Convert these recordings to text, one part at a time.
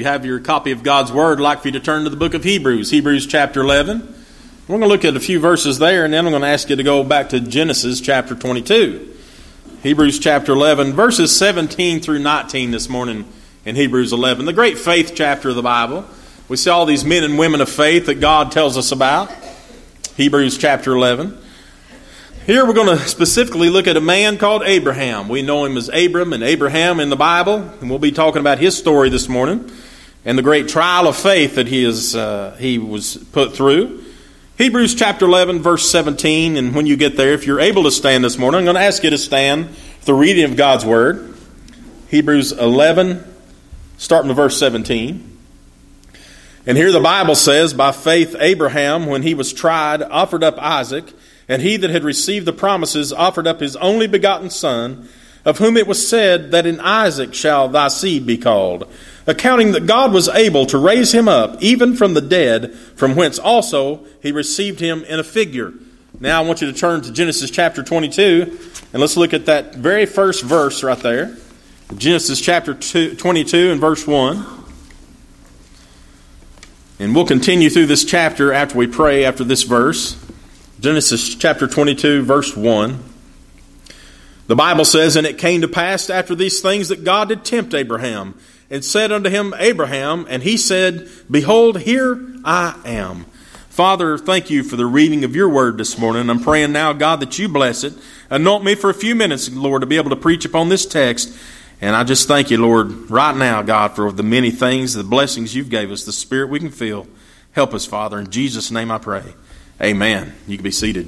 you have your copy of God's Word, I'd like for you to turn to the book of Hebrews, Hebrews chapter 11. We're going to look at a few verses there, and then I'm going to ask you to go back to Genesis chapter 22. Hebrews chapter 11, verses 17 through 19 this morning in Hebrews 11. The great faith chapter of the Bible. We see all these men and women of faith that God tells us about. Hebrews chapter 11. Here we're going to specifically look at a man called Abraham. We know him as Abram and Abraham in the Bible, and we'll be talking about his story this morning and the great trial of faith that he was put through. Hebrews chapter 11, verse 17, and when you get there, if you're able to stand this morning, I'm going to ask you to stand for the reading of God's Word. Hebrews 11, starting with verse 17. And here the Bible says, by faith Abraham, when he was tried, offered up Isaac, and he that had received the promises offered up his only begotten son, of whom it was said that in Isaac shall thy seed be called, accounting that God was able to raise him up even from the dead, from whence also he received him in a figure. Now I want you to turn to Genesis chapter 22, and let's look at that very first verse right there. Genesis chapter 22 and verse 1. And we'll continue through this chapter after we pray after this verse. Genesis chapter 22, verse 1. The Bible says, and it came to pass after these things that God did tempt Abraham, and said unto him, Abraham, and he said, behold, here I am. Father, thank you for the reading of your word this morning. I'm praying now, God, that you bless it. Anoint me for a few minutes, Lord, to be able to preach upon this text. And I just thank you, Lord, right now, God, for the many things, the blessings you've gave us, the Spirit we can feel. Help us, Father. In Jesus' name I pray. Amen. You can be seated.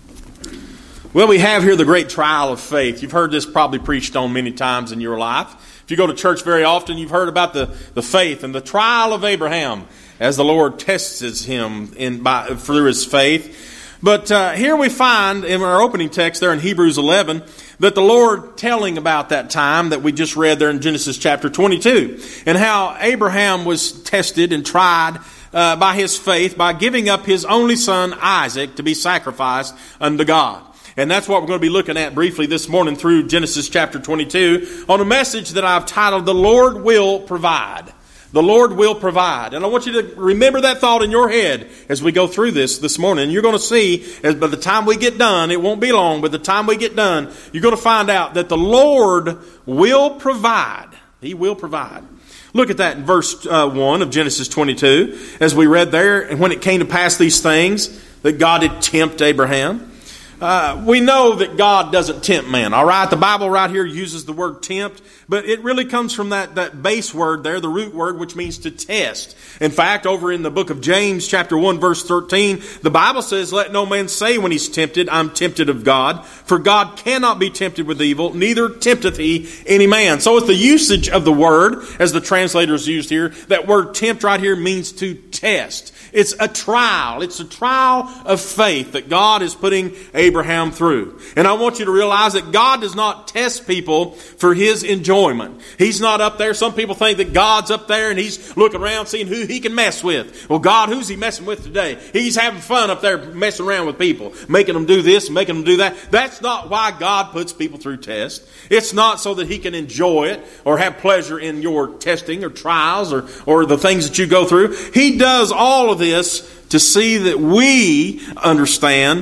Well, we have here the great trial of faith. You've heard this probably preached on many times in your life. If you go to church very often, you've heard about the faith and the trial of Abraham as the Lord tests him through his faith. But here we find in our opening text there in Hebrews 11 that the Lord telling about that time that we just read there in Genesis chapter 22 and how Abraham was tested and tried by his faith by giving up his only son Isaac to be sacrificed unto God. And that's what we're going to be looking at briefly this morning through Genesis chapter 22 on a message that I've titled, The Lord Will Provide. The Lord will provide. And I want you to remember that thought in your head as we go through this morning. You're going to see, as by the time we get done, it won't be long, but the time we get done, you're going to find out that the Lord will provide. He will provide. Look at that in verse 1 of Genesis 22. As we read there, and when it came to pass these things, that God did tempt Abraham. We know that God doesn't tempt man, all right? The Bible right here uses the word tempt, but it really comes from that base word there, the root word, which means to test. In fact, over in the book of James, chapter 1, verse 13, the Bible says, let no man say when he's tempted, I'm tempted of God, for God cannot be tempted with evil, neither tempteth he any man. So it's the usage of the word, as the translators used here, that word tempt right here means to test. It's a trial. It's a trial of faith that God is putting Abraham through. And I want you to realize that God does not test people for his enjoyment. He's not up there. Some people think that God's up there and he's looking around seeing who he can mess with. Well, God, who's he messing with today? He's having fun up there messing around with people, making them do this, making them do that. That's not why God puts people through tests. It's not so that he can enjoy it or have pleasure in your testing or trials or the things that you go through. He does all of this to see that we understand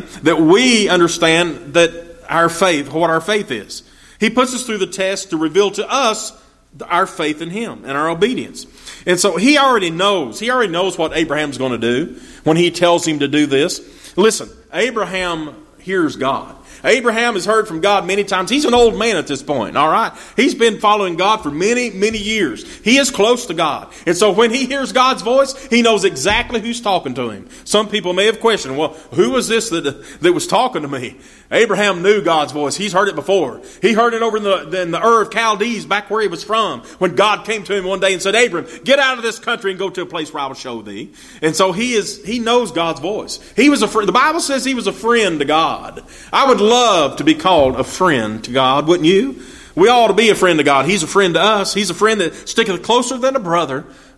that our faith, what our faith is. He puts us through the test to reveal to us our faith in him and our obedience. And so he already knows what Abraham's going to do when he tells him to do this. Listen, Abraham hears God. Abraham has heard from God many times. He's an old man at this point, all right? He's been following God for many, many years. He is close to God. And so when he hears God's voice, he knows exactly who's talking to him. Some people may have questioned, well, who was this that was talking to me? Abraham knew God's voice. He's heard it before. He heard it over in the Ur of Chaldees, back where he was from, when God came to him one day and said, Abram, get out of this country and go to a place where I will show thee. And so he knows God's voice. The Bible says he was a friend to God. I would love to be called a friend to God, wouldn't you? We ought to be a friend to God. He's a friend to us. He's a friend that sticketh closer than a brother.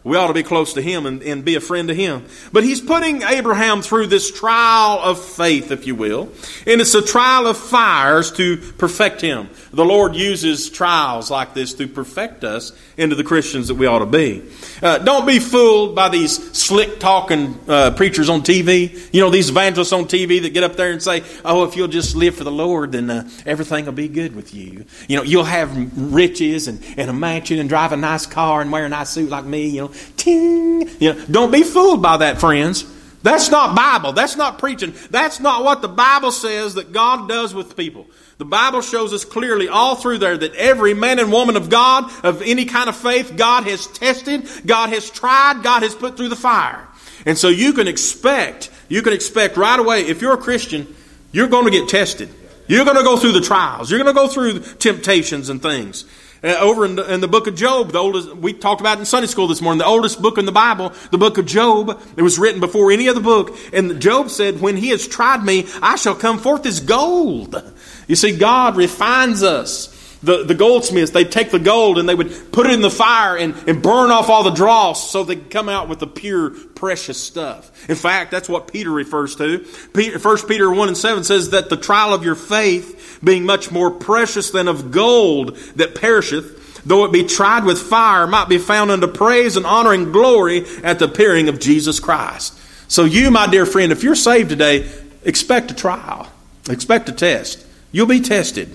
We ought to be close to him and be a friend to him. But he's putting Abraham through this trial of faith, if you will. And it's a trial of fires to perfect him. The Lord uses trials like this to perfect us into the Christians that we ought to be. Don't be fooled by these slick talking preachers on TV. You know, these evangelists on TV that get up there and say, oh, if you'll just live for the Lord, then everything will be good with you. You know, you'll have riches and a mansion and drive a nice car and wear a nice suit like me, you know. Ting! You know, don't be fooled by that, friends. That's not Bible. That's not preaching. That's not what the Bible says that God does with people. The Bible shows us clearly all through there that every man and woman of God, of any kind of faith, God has tested, God has tried, God has put through the fire. And so you can expect right away, if you're a Christian, you're going to get tested. You're going to go through the trials. You're going to go through temptations and things. Over in the book of Job, the oldest, we talked about in Sunday school this morning, the oldest book in the Bible, the book of Job. It was written before any other book. And Job said, when he has tried me, I shall come forth as gold. You see, God refines us. The goldsmiths, they'd take the gold and they would put it in the fire and burn off all the dross so they could come out with the pure, precious stuff. In fact, that's what Peter refers to. 1 Peter 1:7 says that the trial of your faith, being much more precious than of gold that perisheth, though it be tried with fire, might be found unto praise and honor and glory at the appearing of Jesus Christ. So you, my dear friend, if you're saved today, expect a trial. Expect a test. You'll be tested.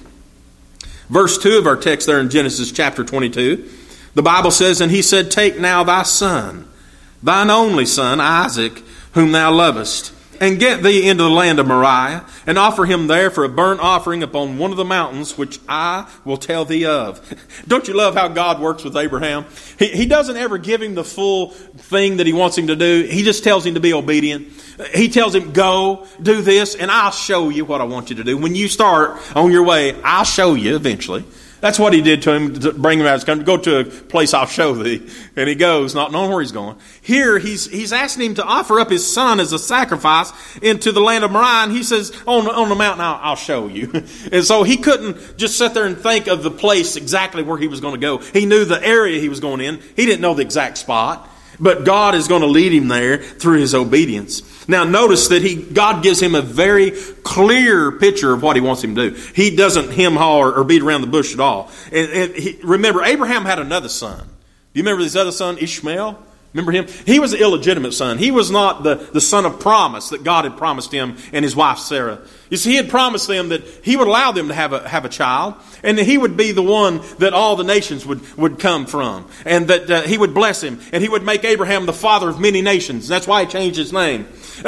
Verse 2 of our text there in Genesis chapter 22, the Bible says, and he said, take now thy son, thine only son, Isaac, whom thou lovest, and get thee into the land of Moriah, and offer him there for a burnt offering upon one of the mountains which I will tell thee of. Don't you love how God works with Abraham? He doesn't ever give him the full thing that he wants him to do. He just tells him to be obedient. He tells him, go, do this, and I'll show you what I want you to do. When you start on your way, I'll show you eventually. That's what he did to him to bring him out of his country. Go to a place I'll show thee. And he goes, not knowing where he's going. Here, he's asking him to offer up his son as a sacrifice into the land of Moriah. And he says, on the mountain, I'll show you. And so he couldn't just sit there and think of the place exactly where he was going to go. He knew the area he was going in. He didn't know the exact spot. But God is going to lead him there through his obedience. Now notice that God gives him a very clear picture of what he wants him to do. He doesn't hem-haw or beat around the bush at all. Remember, Abraham had another son. Do you remember his other son, Ishmael? Remember him? He was an illegitimate son. He was not the son of promise that God had promised him and his wife Sarah. You see, he had promised them that he would allow them to have a child, and that he would be the one that all the nations would come from, and that he would bless him, and he would make Abraham the father of many nations. That's why he changed his name.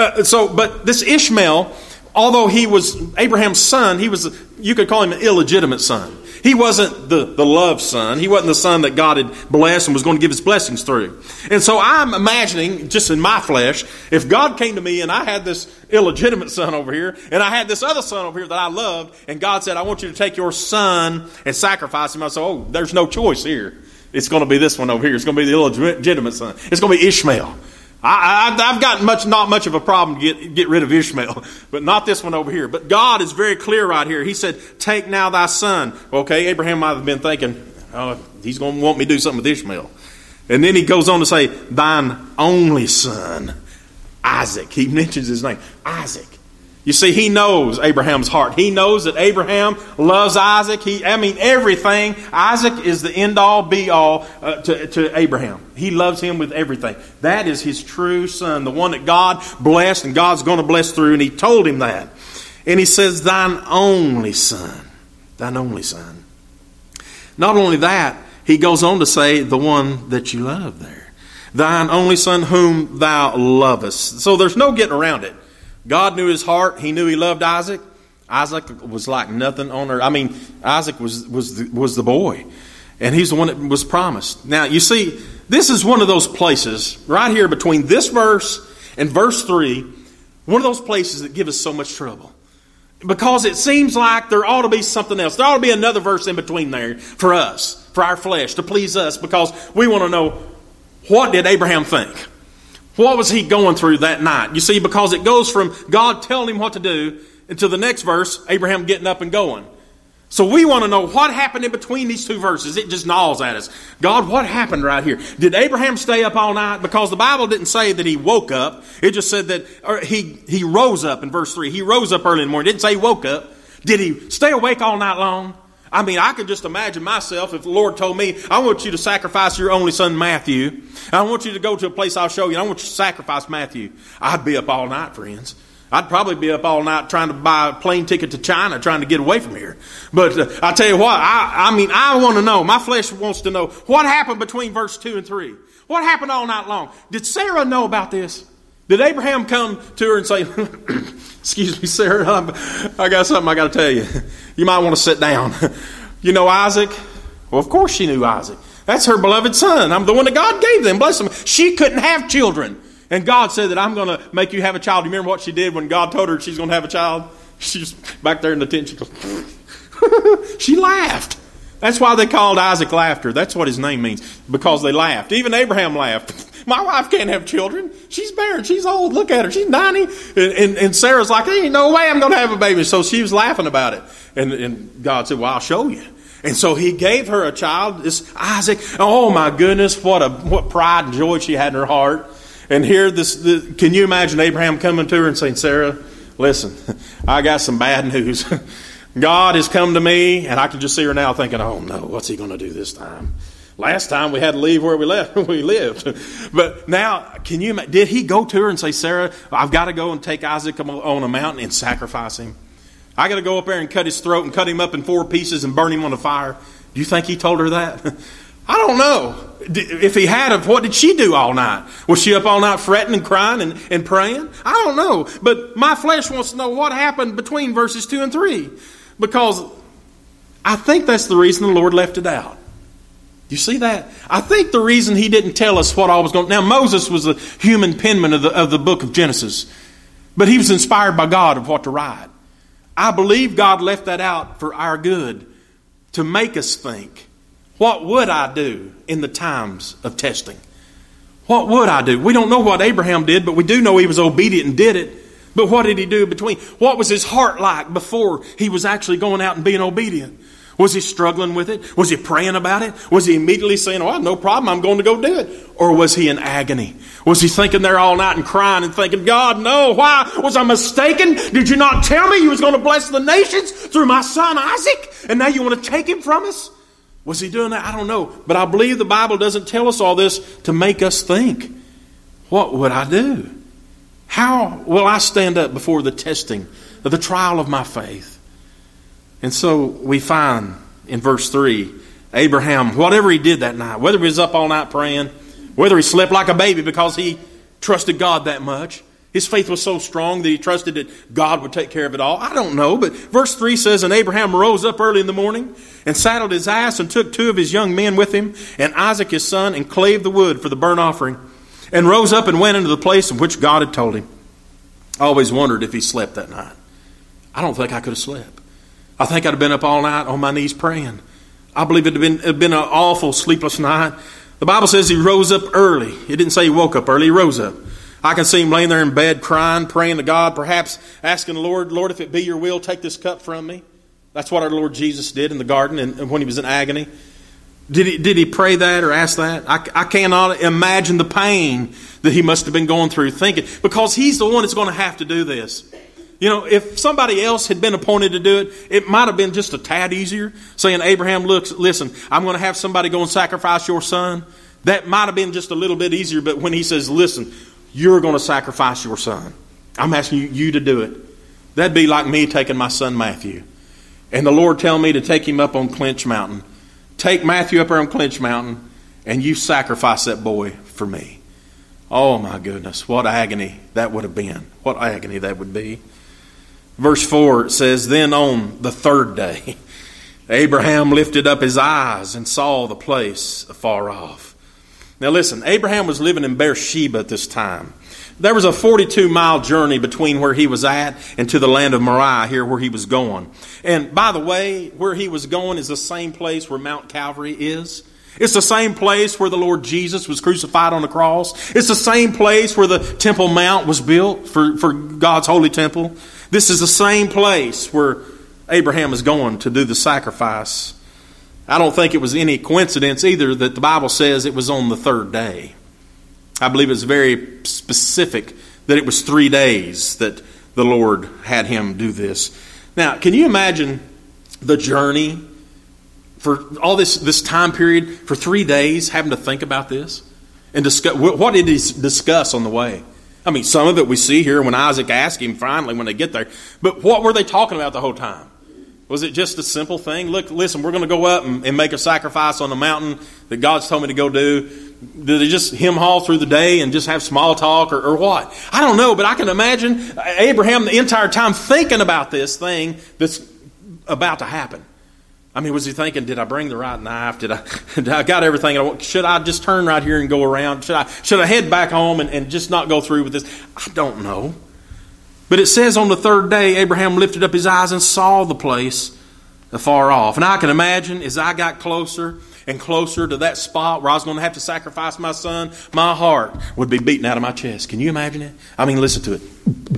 But this Ishmael, although he was Abraham's son, you could call him an illegitimate son. He wasn't the loved son. He wasn't the son that God had blessed and was going to give his blessings through. And so I'm imagining, just in my flesh, if God came to me and I had this illegitimate son over here, and I had this other son over here that I loved, and God said, I want you to take your son and sacrifice him. I said, oh, there's no choice here. It's going to be this one over here. It's going to be the illegitimate son. It's going to be Ishmael. I've got not much of a problem to get rid of Ishmael, but not this one over here. But God is very clear right here. He said, take now thy son. Okay, Abraham might have been thinking, oh, he's going to want me to do something with Ishmael. And then he goes on to say, thine only son, Isaac. He mentions his name, Isaac. You see, he knows Abraham's heart. He knows that Abraham loves Isaac. Everything. Isaac is the end-all, be-all to Abraham. He loves him with everything. That is his true son, the one that God blessed and God's going to bless through. And he told him that. And he says, thine only son. Thine only son. Not only that, he goes on to say, the one that you love there. Thine only son whom thou lovest. So there's no getting around it. God knew his heart. He knew he loved Isaac. Isaac was like nothing on earth. Isaac was the boy. And he's the one that was promised. Now, you see, this is one of those places right here between this verse and verse 3, one of those places that give us so much trouble. Because it seems like there ought to be something else. There ought to be another verse in between there for us, for our flesh, to please us, because we want to know, what did Abraham think? What was he going through that night? You see, because it goes from God telling him what to do until the next verse, Abraham getting up and going. So we want to know what happened in between these two verses. It just gnaws at us. God, what happened right here? Did Abraham stay up all night? Because the Bible didn't say that he woke up. It just said that he rose up in verse 3. He rose up early in the morning. It didn't say he woke up. Did he stay awake all night long? I mean, I could just imagine myself if the Lord told me, I want you to sacrifice your only son Matthew. I want you to go to a place I'll show you. I want you to sacrifice Matthew. I'd be up all night, friends. I'd probably be up all night trying to buy a plane ticket to China, trying to get away from here. But I tell you what, I want to know. My flesh wants to know what happened between verse 2 and 3. What happened all night long? Did Sarah know about this? Did Abraham come to her and say, excuse me, Sarah, I got something I got to tell you. You might want to sit down. You know Isaac? Well, of course she knew Isaac. That's her beloved son. I'm the one that God gave them. Bless them. She couldn't have children. And God said that I'm going to make you have a child. You remember what she did when God told her she's going to have a child? She's back there in the tent. She goes, she laughed. That's why they called Isaac Laughter. That's what his name means, because they laughed. Even Abraham laughed. My wife can't have children. She's barren. She's old. Look at her. She's 90. And Sarah's like, there ain't no way I'm going to have a baby. So she was laughing about it. And God said, well, I'll show you. And so he gave her a child, this Isaac. Oh, my goodness, what pride and joy she had in her heart. And here, can you imagine Abraham coming to her and saying, Sarah, listen, I got some bad news. God has come to me, and I can just see her now thinking, oh no, what's he going to do this time? Last time we had to leave where we lived. But now, did he go to her and say, Sarah, I've got to go and take Isaac on a mountain and sacrifice him? I got to go up there and cut his throat and cut him up in 4 pieces and burn him on the fire. Do you think he told her that? I don't know. If he had, what did she do all night? Was she up all night fretting and crying and praying? I don't know. But my flesh wants to know what happened between verses 2 and 3. Because I think that's the reason the Lord left it out. You see that? I think the reason he didn't tell us what all was going on. Now, Moses was the human penman of the book of Genesis. But he was inspired by God of what to write. I believe God left that out for our good, to make us think. What would I do in the times of testing? What would I do? We don't know what Abraham did, but we do know he was obedient and did it. But what did he do in between? What was his heart like before he was actually going out and being obedient? Was he struggling with it? Was he praying about it? Was he immediately saying, oh, no problem, I'm going to go do it? Or was he in agony? Was he thinking there all night and crying and thinking, God, no, why? Was I mistaken? Did you not tell me you was going to bless the nations through my son Isaac? And now you want to take him from us? Was he doing that? I don't know. But I believe the Bible doesn't tell us all this to make us think. What would I do? How will I stand up before the testing of the trial of my faith? And so we find in verse 3, Abraham, whatever he did that night, whether he was up all night praying, whether he slept like a baby because he trusted God that much, his faith was so strong that he trusted that God would take care of it all. I don't know, but verse 3 says, and Abraham rose up early in the morning and saddled his ass and took 2 of his young men with him and Isaac his son and clave the wood for the burnt offering and rose up and went into the place in which God had told him. I always wondered if he slept that night. I don't think I could have slept. I think I'd have been up all night on my knees praying. I believe it'd have been an awful sleepless night. The Bible says he rose up early. It didn't say he woke up early. He rose up. I can see him laying there in bed crying, praying to God, perhaps asking the Lord, Lord, if it be your will, take this cup from me. That's what our Lord Jesus did in the garden and when he was in agony. Did he pray that or ask that? I cannot imagine the pain that he must have been going through thinking, because he's the one that's going to have to do this. You know, if somebody else had been appointed to do it, it might have been just a tad easier. Saying, Abraham, look, listen, I'm going to have somebody go and sacrifice your son. That might have been just a little bit easier. But when he says, listen, you're going to sacrifice your son, I'm asking you to do it. That'd be like me taking my son Matthew. And the Lord telling me to take him up on Clinch Mountain. Take Matthew up there on Clinch Mountain and you sacrifice that boy for me. Oh my goodness, what agony that would have been. What agony that would be. Verse 4 says, then on the 3rd day, Abraham lifted up his eyes and saw the place afar off. Now listen, Abraham was living in Beersheba at this time. There was a 42-mile journey between where he was at and to the land of Moriah, here where he was going. And by the way, where he was going is the same place where Mount Calvary is. It's the same place where the Lord Jesus was crucified on the cross. It's the same place where the Temple Mount was built for God's holy temple. This is the same place where Abraham is going to do the sacrifice, I don't think it was any coincidence either that the Bible says it was on the third day. I believe it's very specific that it was 3 days that the Lord had him do this. Now, can you imagine the journey for all this time period, for 3 days, having to think about this? And discuss, what did he discuss on the way? I mean, some of it we see here when Isaac asked him finally when they get there. But what were they talking about the whole time? Was it just a simple thing? Look, listen, we're going to go up and make a sacrifice on the mountain that God's told me to go do. Did they just hem-haw through the day and just have small talk or what? I don't know, but I can imagine Abraham the entire time thinking about this thing that's about to happen. I mean, was he thinking, did I bring the right knife? Did I got everything? Should I just turn right here and go around? Should I head back home and just not go through with this? I don't know. But it says on the third day, Abraham lifted up his eyes and saw the place afar off. And I can imagine as I got closer and closer to that spot where I was going to have to sacrifice my son, my heart would be beating out of my chest. Can you imagine it? I mean, listen to it.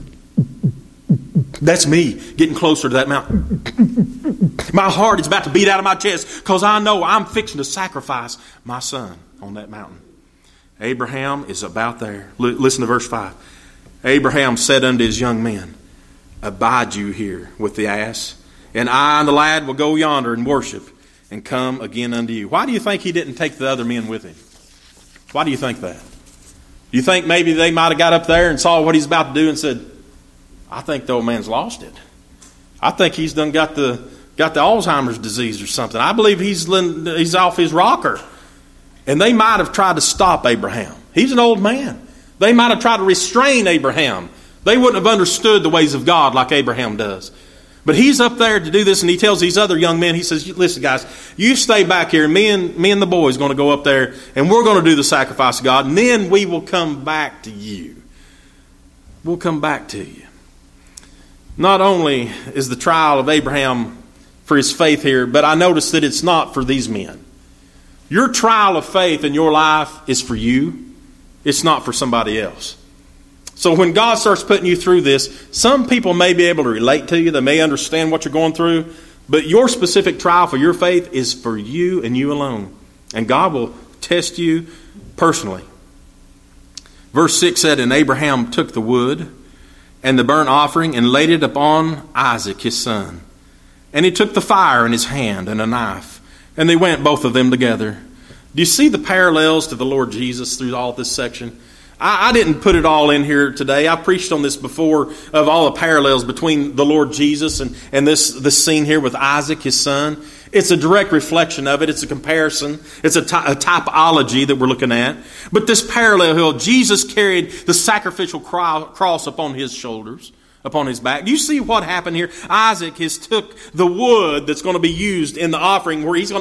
That's me getting closer to that mountain. My heart is about to beat out of my chest because I know I'm fixing to sacrifice my son on that mountain. Abraham is about there. Listen to verse 5. Abraham said unto his young men, abide you here with the ass, and I and the lad will go yonder and worship and come again unto you. Why do you think he didn't take the other men with him? Why do you think that? Do you think maybe they might have got up there and saw what he's about to do and said, I think the old man's lost it. I think he's done got the Alzheimer's disease or something. I believe he's off his rocker. And they might have tried to stop Abraham. He's an old man. They might have tried to restrain Abraham. They wouldn't have understood the ways of God like Abraham does. But he's up there to do this, and he tells these other young men, he says, listen, guys, you stay back here. Me and the boys are going to go up there, and we're going to do the sacrifice of God, and then we will come back to you. We'll come back to you. Not only is the trial of Abraham for his faith here, but I notice that it's not for these men. Your trial of faith in your life is for you. It's not for somebody else. So when God starts putting you through this, some people may be able to relate to you. They may understand what you're going through. But your specific trial for your faith is for you and you alone. And God will test you personally. Verse 6 said, and Abraham took the wood and the burnt offering and laid it upon Isaac his son. And he took the fire in his hand and a knife. And they went both of them together. Do you see the parallels to the Lord Jesus through all this section? I didn't put it all in here today. I preached on this before of all the parallels between the Lord Jesus and this scene here with Isaac, his son. It's a direct reflection of it. It's a comparison. It's a typology that we're looking at. But this parallel, Jesus carried the sacrificial cross upon his shoulders, upon his back. Do you see what happened here? Isaac has took the wood that's going to be used in the offering where he is going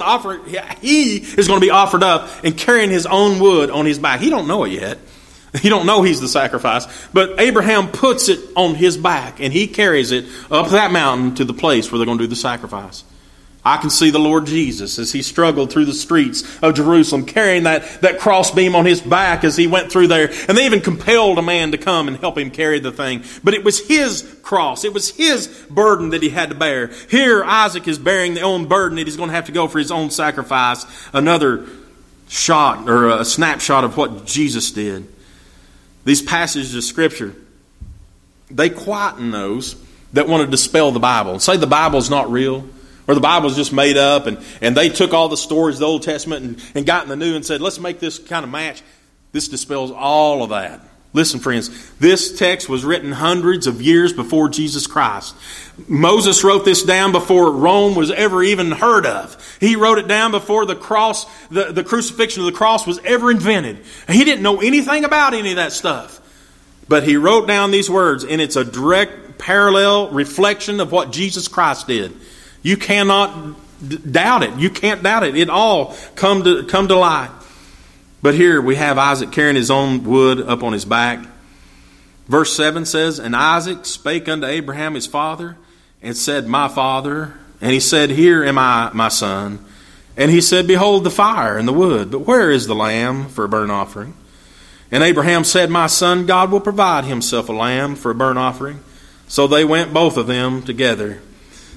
to be offered up and carrying his own wood on his back. He don't know it yet. He don't know he's the sacrifice. But Abraham puts it on his back and he carries it up that mountain to the place where they're going to do the sacrifice. I can see the Lord Jesus as he struggled through the streets of Jerusalem carrying that crossbeam on his back as he went through there. And they even compelled a man to come and help him carry the thing. But it was his cross. It was his burden that he had to bear. Here Isaac is bearing the own burden that he's going to have to go for his own sacrifice. Another shot or a snapshot of what Jesus did. These passages of Scripture, they quieten those that want to dispel the Bible and say the Bible's not real or the Bible's just made up and they took all the stories of the Old Testament and got in the New and said, let's make this kind of match. This dispels all of that. Listen, friends, this text was written hundreds of years before Jesus Christ. Moses wrote this down before Rome was ever even heard of. He wrote it down before the cross, the crucifixion of the cross was ever invented. He didn't know anything about any of that stuff. But he wrote down these words, and it's a direct parallel reflection of what Jesus Christ did. You cannot doubt it. You can't doubt it. It all come to light. But here we have Isaac carrying his own wood up on his back. Verse 7 says, and Isaac spake unto Abraham his father, and said, my father. And he said, here am I, my son. And he said, behold the fire and the wood, but where is the lamb for a burnt offering? And Abraham said, my son, God will provide himself a lamb for a burnt offering. So they went both of them together.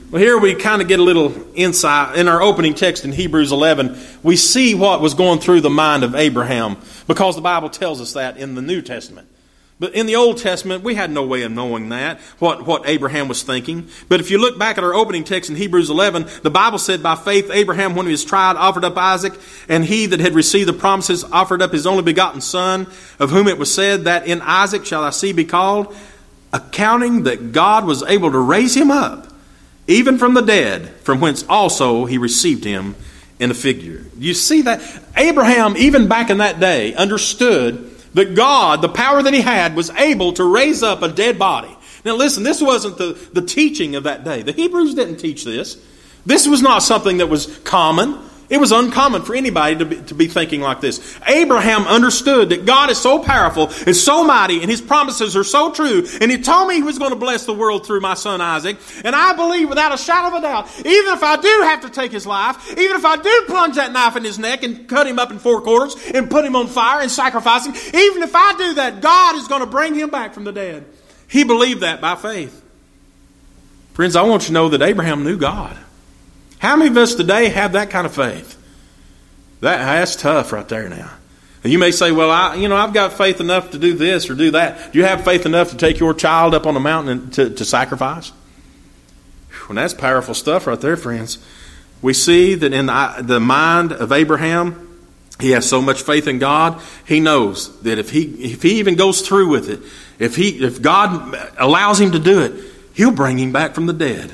Well, here we kind of get a little insight. In our opening text in Hebrews 11, we see what was going through the mind of Abraham, because the Bible tells us that in the New Testament. But in the Old Testament, we had no way of knowing that, what Abraham was thinking. But if you look back at our opening text in Hebrews 11, the Bible said, by faith Abraham, when he was tried, offered up Isaac, and he that had received the promises offered up his only begotten son, of whom it was said, that in Isaac shall thy seed be called, accounting that God was able to raise him up, even from the dead, from whence also he received him in a figure. You see that? Abraham, even back in that day, understood that God, the power that he had, was able to raise up a dead body. Now listen, this wasn't the teaching of that day. The Hebrews didn't teach this. This was not something that was common. It was uncommon for anybody to be thinking like this. Abraham understood that God is so powerful and so mighty, and his promises are so true. And he told me he was going to bless the world through my son Isaac. And I believe without a shadow of a doubt, even if I do have to take his life, even if I do plunge that knife in his neck and cut him up in 4 quarters and put him on fire and sacrifice him, even if I do that, God is going to bring him back from the dead. He believed that by faith. Friends, I want you to know that Abraham knew God. How many of us today have that kind of faith? That's tough right there now. And you may say, well, I've got faith enough to do this or do that. Do you have faith enough to take your child up on a mountain to sacrifice? And that's powerful stuff right there, friends. We see that in the mind of Abraham, he has so much faith in God, he knows that if he even goes through with it, if God allows him to do it, he'll bring him back from the dead.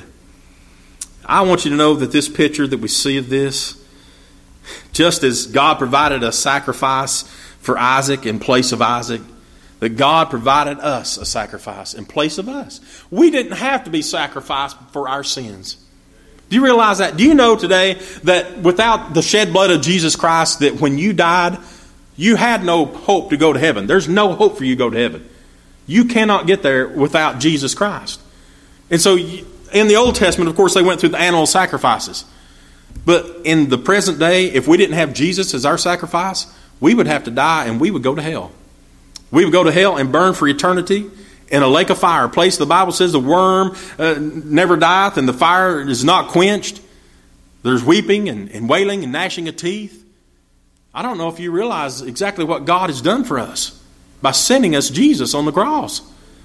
I want you to know that this picture that we see of this, just as God provided a sacrifice for Isaac in place of Isaac, that God provided us a sacrifice in place of us. We didn't have to be sacrificed for our sins. Do you realize that? Do you know today that without the shed blood of Jesus Christ, that when you died, you had no hope to go to heaven? There's no hope for you to go to heaven. You cannot get there without Jesus Christ. And so in the Old Testament, of course, they went through the animal sacrifices. But in the present day, if we didn't have Jesus as our sacrifice, we would have to die and we would go to hell. We would go to hell and burn for eternity in a lake of fire, a place the Bible says the worm never dieth and the fire is not quenched. There's weeping and wailing and gnashing of teeth. I don't know if you realize exactly what God has done for us by sending us Jesus on the cross.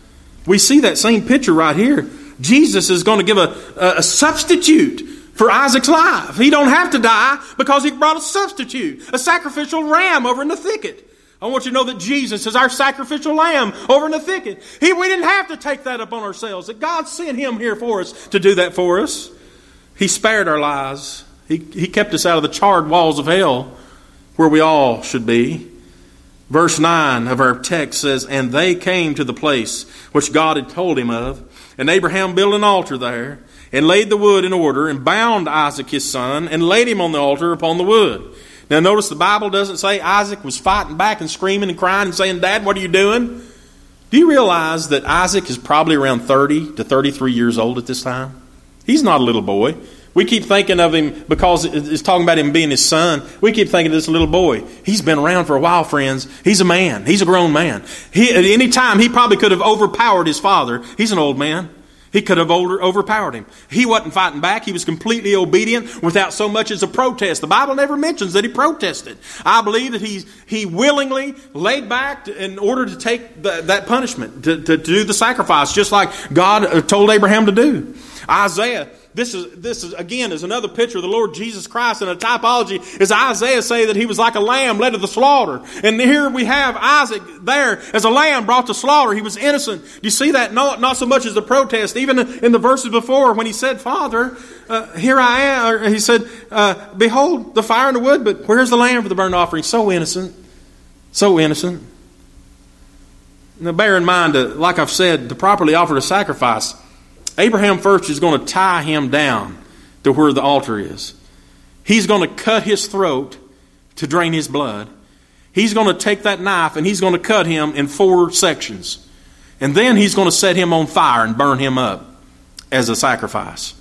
We see that same picture right here. Jesus is going to give a substitute for Isaac's life. He don't have to die because he brought a substitute, a sacrificial ram over in the thicket. I want you to know that Jesus is our sacrificial lamb over in the thicket. We didn't have to take that upon ourselves. That God sent him here for us to do that for us. He spared our lives. He kept us out of the charred walls of hell where we all should be. Verse 9 of our text says, and they came to the place which God had told him of. And Abraham built an altar there and laid the wood in order and bound Isaac his son and laid him on the altar upon the wood. Now notice the Bible doesn't say Isaac was fighting back and screaming and crying and saying, Dad, what are you doing? Do you realize that Isaac is probably around 30 to 33 years old at this time? He's not a little boy. We keep thinking of him because it's talking about him being his son. We keep thinking of this little boy. He's been around for a while, friends. He's a man. He's a grown man. At any time, he probably could have overpowered his father. He's an old man. He could have overpowered him. He wasn't fighting back. He was completely obedient without so much as a protest. The Bible never mentions that he protested. I believe that he willingly laid back in order to take that punishment, to do the sacrifice, just like God told Abraham to do. Isaiah, this is again is another picture of the Lord Jesus Christ, and a typology is Isaiah say that he was like a lamb led to the slaughter. And here we have Isaac there as a lamb brought to slaughter. He was innocent. Do you see that? Not so much as the protest. Even in the verses before when he said, Father, here I am. Or he said, behold the fire and the wood, but where's the lamb for the burnt offering? So innocent. So innocent. Now bear in mind, like I've said, to properly offer a sacrifice, Abraham first is going to tie him down to where the altar is. He's going to cut his throat to drain his blood. He's going to take that knife and he's going to cut him in 4 sections. And then he's going to set him on fire and burn him up as a sacrifice.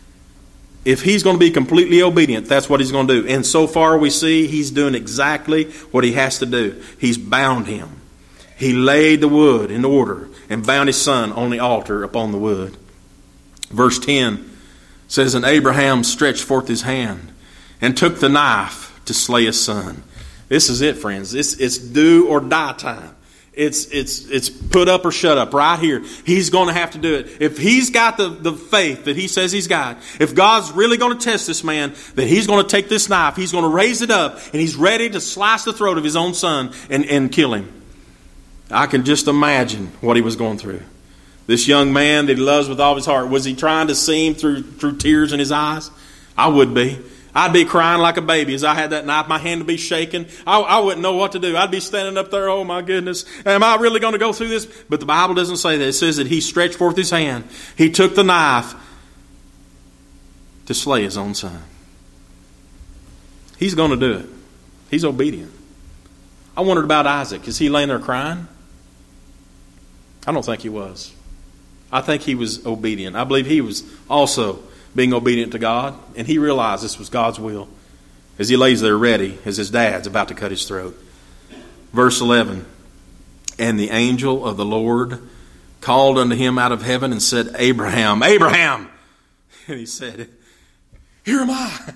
If he's going to be completely obedient, that's what he's going to do. And so far we see he's doing exactly what he has to do. He's bound him. He laid the wood in order and bound his son on the altar upon the wood. Verse 10 It says, and Abraham stretched forth his hand and took the knife to slay his son. This is it, friends. It's do or die time. It's put up or shut up right here. He's going to have to do it. If he's got the faith that he says he's got, if God's really going to test this man, that he's going to take this knife, he's going to raise it up, and he's ready to slice the throat of his own son and kill him. I can just imagine what he was going through. This young man that he loves with all his heart, was he trying to see him through tears in his eyes? I would be. I'd be crying like a baby as I had that knife. My hand would be shaking. I wouldn't know what to do. I'd be standing up there, oh my goodness, am I really going to go through this? But the Bible doesn't say that. It says that he stretched forth his hand. He took the knife to slay his own son. He's going to do it. He's obedient. I wondered about Isaac. Is he laying there crying? I don't think he was. I think he was obedient. I believe he was also being obedient to God, and he realized this was God's will as he lays there ready as his dad's about to cut his throat. Verse 11, and the angel of the Lord called unto him out of heaven and said, Abraham, Abraham! And he said, here am I.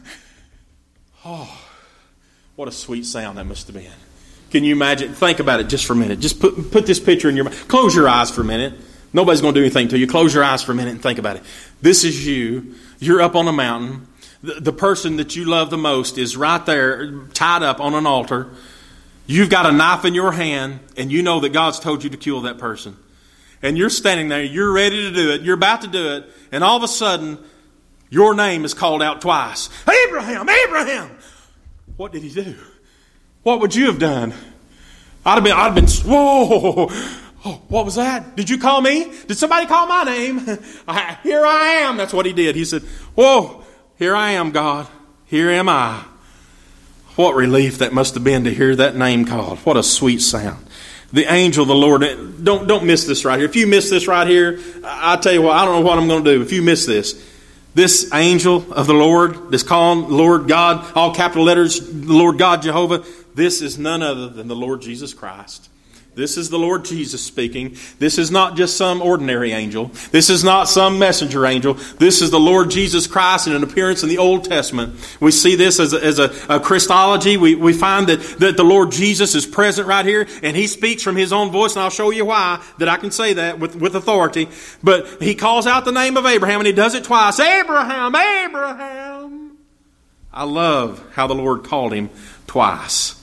Oh, what a sweet sound that must have been. Can you imagine? Think about it just for a minute. Just put this picture in your mind. Close your eyes for a minute. Nobody's going to do anything to you. Close your eyes for a minute and think about it. This is you. You're up on a mountain. The person that you love the most is right there, tied up on an altar. You've got a knife in your hand, and you know that God's told you to kill that person. And you're standing there. You're ready to do it. You're about to do it. And all of a sudden, your name is called out twice. Abraham! Abraham! What did he do? What would you have done? I'd have been, whoa! Oh, what was that? Did you call me? Did somebody call my name? Here I am. That's what he did. He said, whoa, here I am, God. Here am I. What relief that must have been to hear that name called. What a sweet sound. The angel of the Lord. Don't miss this right here. If you miss this right here, I tell you what, I don't know what I'm going to do. If you miss this. This angel of the Lord, this calling Lord God, all capital letters, the Lord God Jehovah, this is none other than the Lord Jesus Christ. This is the Lord Jesus speaking. This is not just some ordinary angel. This is not some messenger angel. This is the Lord Jesus Christ in an appearance in the Old Testament. We see this as a Christology. We find that the Lord Jesus is present right here, and He speaks from His own voice, and I'll show you why that I can say that with authority. But He calls out the name of Abraham, and He does it twice. Abraham, Abraham. I love how the Lord called him twice.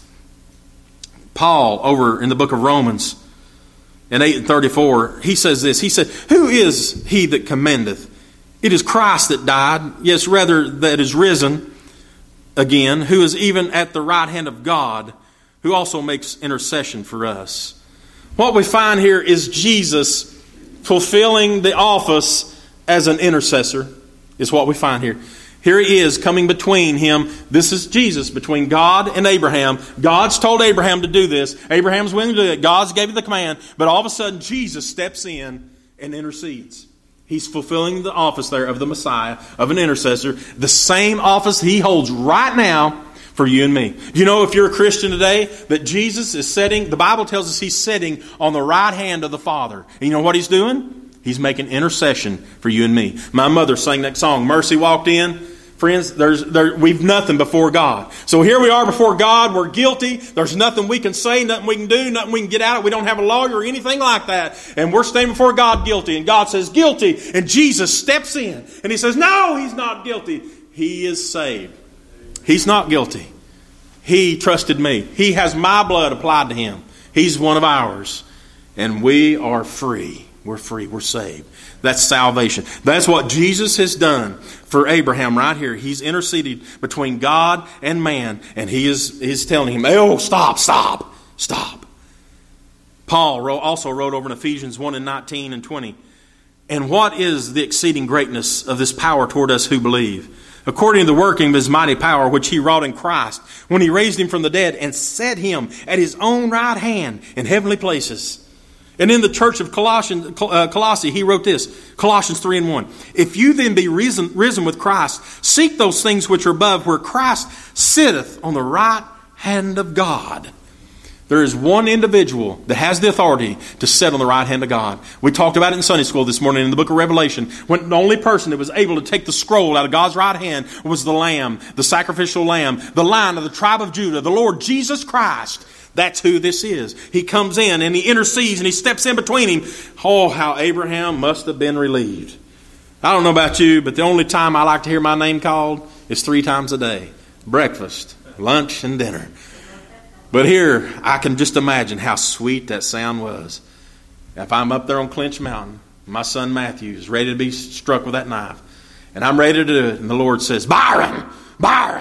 Paul, over in the book of Romans, in 8:34, he says this. He said, who is he that commendeth? It is Christ that died, yes, rather that is risen again, who is even at the right hand of God, who also makes intercession for us. What we find here is Jesus fulfilling the office as an intercessor, is what we find here. Here he is coming between him. This is Jesus between God and Abraham. God's told Abraham to do this. Abraham's willing to do it. God's gave him the command. But all of a sudden, Jesus steps in and intercedes. He's fulfilling the office there of the Messiah, of an intercessor. The same office he holds right now for you and me. You know, if you're a Christian today, that Jesus is sitting, the Bible tells us He's sitting on the right hand of the Father. And you know what He's doing? He's making intercession for you and me. My mother sang that song, Mercy Walked In. Friends, we've nothing before God. So here we are before God. We're guilty. There's nothing we can say, nothing we can do, nothing we can get out of. We don't have a lawyer or anything like that. And we're standing before God guilty. And God says, guilty. And Jesus steps in. And He says, no, he's not guilty. He is saved. He's not guilty. He trusted me. He has my blood applied to him. He's one of ours. And we are free. We're free. We're saved. That's salvation. That's what Jesus has done for Abraham right here. He's interceded between God and man. And He's telling him, oh, stop. Paul also wrote over in Ephesians 1:19 and 20. And what is the exceeding greatness of this power toward us who believe? According to the working of His mighty power, which He wrought in Christ, when He raised Him from the dead and set Him at His own right hand in heavenly places. And in the church of Colossae, he wrote this, Colossians 3:1. If you then be risen with Christ, seek those things which are above, where Christ sitteth on the right hand of God. There is one individual that has the authority to sit on the right hand of God. We talked about it in Sunday school this morning in the book of Revelation, when the only person that was able to take the scroll out of God's right hand was the Lamb, the sacrificial Lamb, the Lion of the tribe of Judah, the Lord Jesus Christ. That's who this is. He comes in and he intercedes and he steps in between him. Oh, how Abraham must have been relieved. I don't know about you, but the only time I like to hear my name called is 3 times a day. Breakfast, lunch, and dinner. But here, I can just imagine how sweet that sound was. If I'm up there on Clinch Mountain, my son Matthew is ready to be struck with that knife, and I'm ready to do it, and the Lord says, Byron, Byron.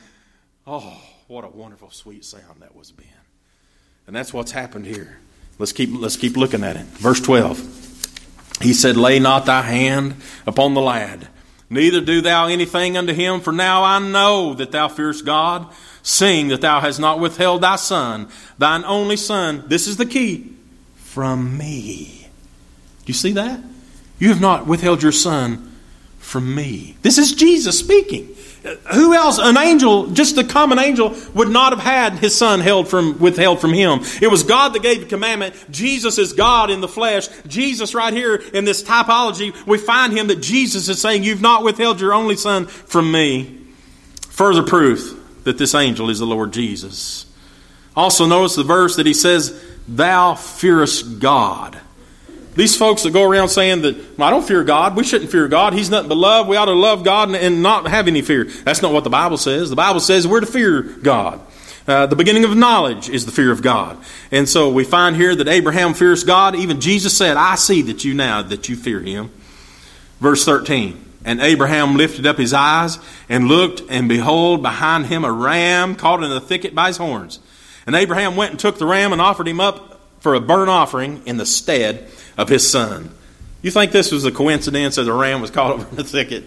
Oh, what a wonderful, sweet sound that was been. And that's what's happened here. Let's keep looking at it. Verse 12. He said, lay not thy hand upon the lad, neither do thou anything unto him, for now I know that thou fearest God, seeing that thou hast not withheld thy son, thine only son, this is the key, from me. Do you see that? You have not withheld your son from me. This is Jesus speaking. Who else? An angel, just a common angel, would not have had his son withheld from him. It was God that gave the commandment. Jesus is God in the flesh. Jesus right here in this typology, we find him that Jesus is saying, you've not withheld your only son from me. Further proof that this angel is the Lord Jesus. Also notice the verse that he says, thou fearest God. These folks that go around saying that, well, I don't fear God. We shouldn't fear God. He's nothing but love. We ought to love God and not have any fear. That's not what the Bible says. The Bible says we're to fear God. The beginning of knowledge is the fear of God. And so we find here that Abraham fears God. Even Jesus said, I see that you fear him. Verse 13. And Abraham lifted up his eyes and looked, and behold, behind him a ram caught in the thicket by his horns. And Abraham went and took the ram and offered him up for a burnt offering in the stead of his son. You think this was a coincidence that the ram was caught over in the thicket?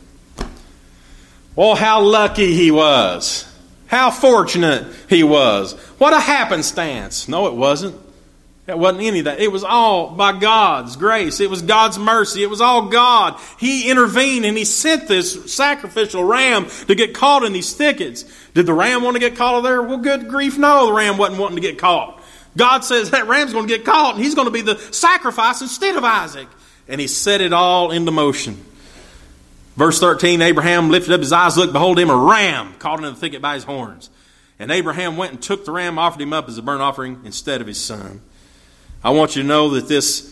Well, how lucky he was. How fortunate he was. What a happenstance. No, it wasn't. It wasn't any of that. It was all by God's grace. It was God's mercy. It was all God. He intervened and he sent this sacrificial ram to get caught in these thickets. Did the ram want to get caught over there? Well, good grief, no, the ram wasn't wanting to get caught. God says that ram's going to get caught and he's going to be the sacrifice instead of Isaac. And he set it all into motion. Verse 13, Abraham lifted up his eyes, looked, behold him, a ram caught in the thicket by his horns. And Abraham went and took the ram, offered him up as a burnt offering instead of his son. I want you to know that this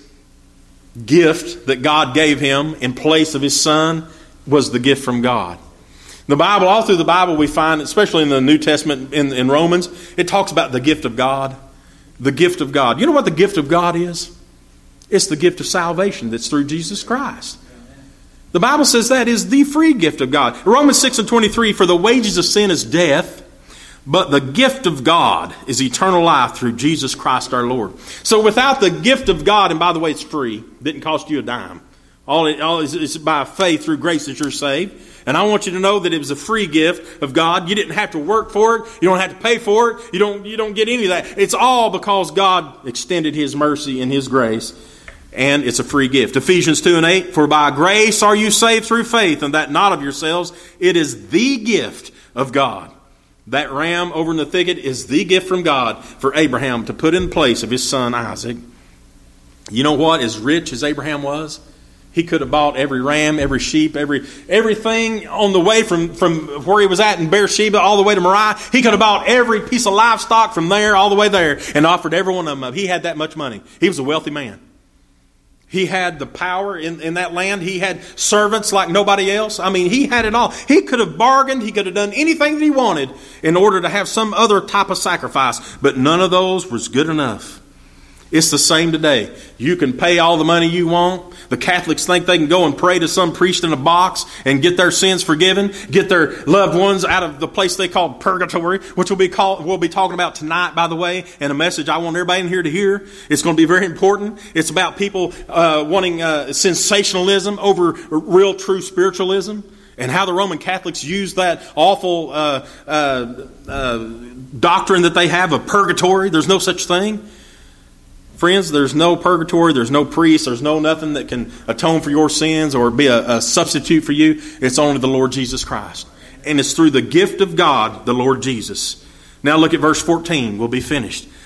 gift that God gave him in place of his son was the gift from God. The Bible, all through the Bible we find, especially in the New Testament in Romans, it talks about the gift of God. The gift of God. You know what the gift of God is? It's the gift of salvation that's through Jesus Christ. The Bible says that is the free gift of God. Romans 6:23, for the wages of sin is death, but the gift of God is eternal life through Jesus Christ our Lord. So without the gift of God, and by the way, it's free. It didn't cost you a dime. All is by faith through grace that you're saved. And I want you to know that it was a free gift of God. You didn't have to work for it. You don't have to pay for it. You don't get any of that. It's all because God extended his mercy and his grace. And it's a free gift. Ephesians 2:8, for by grace are you saved through faith, and that not of yourselves. It is the gift of God. That ram over in the thicket is the gift from God for Abraham to put in place of his son Isaac. You know what? As rich as Abraham was, he could have bought every ram, every sheep, everything on the way from where he was at in Beersheba all the way to Moriah. He could have bought every piece of livestock from there all the way there and offered every one of them up. He had that much money. He was a wealthy man. He had the power in that land. He had servants like nobody else. I mean, he had it all. He could have bargained. He could have done anything that he wanted in order to have some other type of sacrifice. But none of those was good enough. It's the same today. You can pay all the money you want. The Catholics think they can go and pray to some priest in a box and get their sins forgiven, get their loved ones out of the place they call purgatory, which we'll be talking about tonight, by the way, and a message I want everybody in here to hear. It's going to be very important. It's about people wanting sensationalism over real, true spiritualism, and how the Roman Catholics use that awful doctrine that they have of purgatory. There's no such thing. Friends, there's no purgatory, there's no priest, there's no nothing that can atone for your sins or be a substitute for you. It's only the Lord Jesus Christ. And it's through the gift of God, the Lord Jesus. Now look at verse 14. We'll be finished.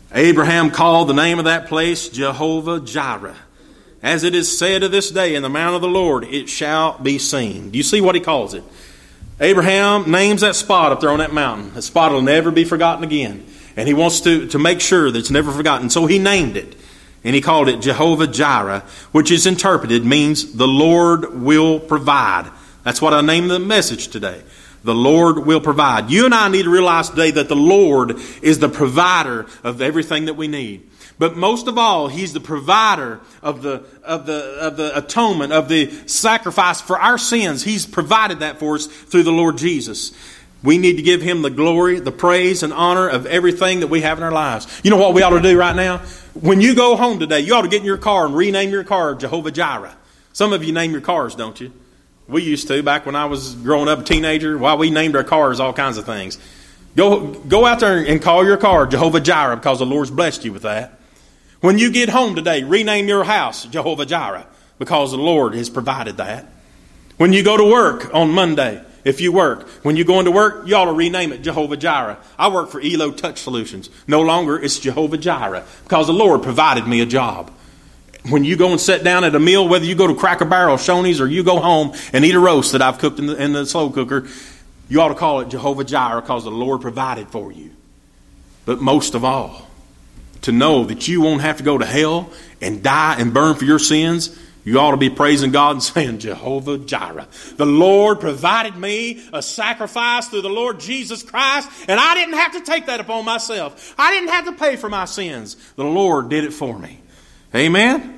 Abraham called the name of that place Jehovah Jireh. As it is said to this day, in the mount of the Lord it shall be seen. Do you see what he calls it? Abraham names that spot up there on that mountain. That spot will never be forgotten again. And he wants to make sure that it's never forgotten. So he named it. And he called it Jehovah Jireh, which is interpreted means the Lord will provide. That's what I named the message today. The Lord will provide. You and I need to realize today that the Lord is the provider of everything that we need. But most of all, He's the provider of the atonement, of the sacrifice for our sins. He's provided that for us through the Lord Jesus. We need to give Him the glory, the praise, and honor of everything that we have in our lives. You know what we ought to do right now? When you go home today, you ought to get in your car and rename your car Jehovah Jireh. Some of you name your cars, don't you? We used to, back when I was growing up, a teenager. Well, we named our cars all kinds of things. Go out there and call your car Jehovah Jireh, because the Lord's blessed you with that. When you get home today, rename your house Jehovah Jireh, because the Lord has provided that. When you go to work on Monday, if you work, when you go into work, you ought to rename it Jehovah Jireh. I work for Elo Touch Solutions. No longer it's Jehovah Jireh, because the Lord provided me a job. When you go and sit down at a meal, whether you go to Cracker Barrel, Shoney's, or you go home and eat a roast that I've cooked in the slow cooker, you ought to call it Jehovah Jireh, because the Lord provided for you. But most of all, to know that you won't have to go to hell and die and burn for your sins, you ought to be praising God and saying, Jehovah Jireh. The Lord provided me a sacrifice through the Lord Jesus Christ, and I didn't have to take that upon myself. I didn't have to pay for my sins. The Lord did it for me. Amen?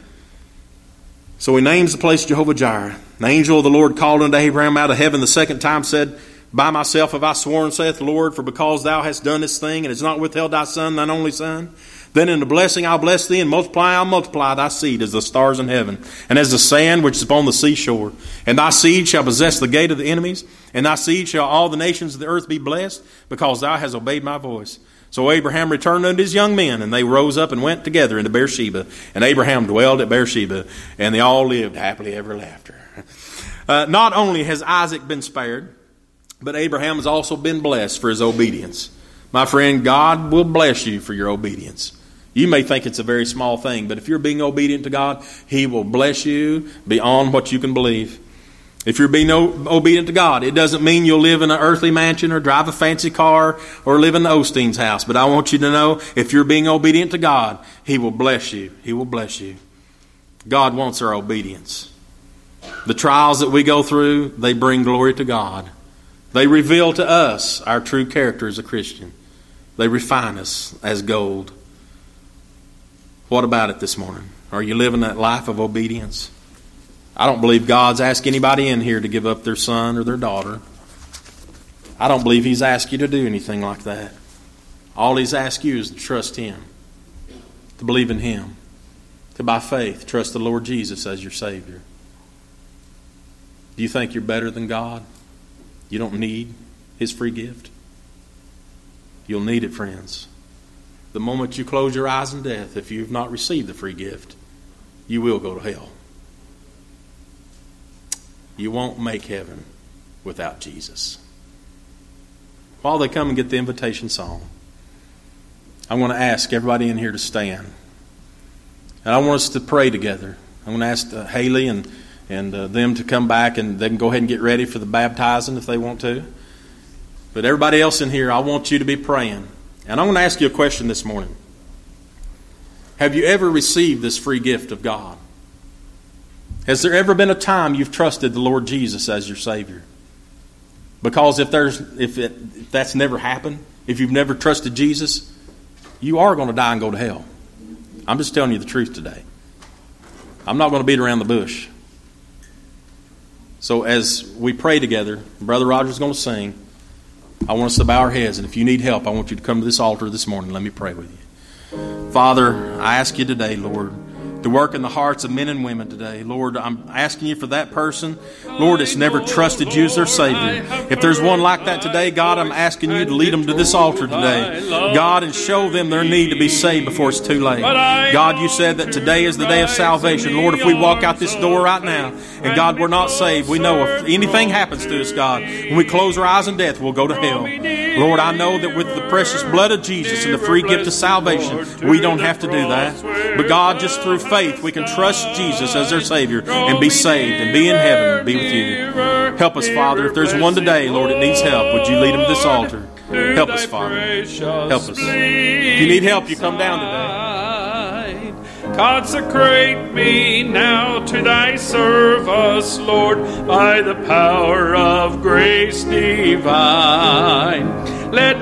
So he names the place Jehovah Jireh. The angel of the Lord called unto Abraham out of heaven the second time, said, By myself have I sworn, saith the Lord, for because thou hast done this thing, and hast not withheld thy son, thine only son, then in the blessing I'll bless thee, and multiply I'll multiply thy seed as the stars in heaven, and as the sand which is upon the seashore. And thy seed shall possess the gate of the enemies, and thy seed shall all the nations of the earth be blessed, because thou hast obeyed my voice. So Abraham returned unto his young men, and they rose up and went together into Beersheba. And Abraham dwelled at Beersheba, and they all lived happily ever after. Not only has Isaac been spared, but Abraham has also been blessed for his obedience. My friend, God will bless you for your obedience. You may think it's a very small thing, but if you're being obedient to God, He will bless you beyond what you can believe. If you're being obedient to God, it doesn't mean you'll live in an earthly mansion or drive a fancy car or live in the Osteen's house. But I want you to know, if you're being obedient to God, He will bless you. He will bless you. God wants our obedience. The trials that we go through, they bring glory to God. They reveal to us our true character as a Christian. They refine us as gold. What about it this morning? Are you living that life of obedience? I don't believe God's asked anybody in here to give up their son or their daughter. I don't believe He's asked you to do anything like that. All He's asked you is to trust Him, to believe in Him, to by faith trust the Lord Jesus as your Savior. Do you think you're better than God? You don't need His free gift? You'll need it, friends. The moment you close your eyes in death, if you've not received the free gift, you will go to hell. You won't make heaven without Jesus. While they come and get the invitation song, I want to ask everybody in here to stand. And I want us to pray together. I'm going to ask Haley and them to come back, and they can go ahead and get ready for the baptizing if they want to. But everybody else in here, I want you to be praying. And I'm going to ask you a question this morning. Have you ever received this free gift of God? Has there ever been a time you've trusted the Lord Jesus as your Savior? Because if that's never happened, if you've never trusted Jesus, you are going to die and go to hell. I'm just telling you the truth today. I'm not going to beat around the bush. So as we pray together, Brother Roger's going to sing. I want us to bow our heads, and if you need help, I want you to come to this altar this morning. Let me pray with you. Father, I ask you today, Lord, to work in the hearts of men and women today. Lord, I'm asking you for that person, Lord, that's never trusted you as their Savior. If there's one like that today, God, I'm asking you to lead them to this altar today, God, and show them their need to be saved before it's too late. God, you said that today is the day of salvation. Lord, if we walk out this door right now, and God, we're not saved, we know if anything happens to us, God, when we close our eyes in death, we'll go to hell. Lord, I know that with the precious blood of Jesus and the free gift of salvation, we don't have to do that. But God, just through faith, we can trust Jesus as our Savior and be saved and be in heaven and be with you. Help us, Father. If there's one today, Lord, that needs help, would you lead them to this altar? Help us, Father. Help us. If you need help, you come down today. Consecrate me now to thy service, Lord, by the power of grace divine. Let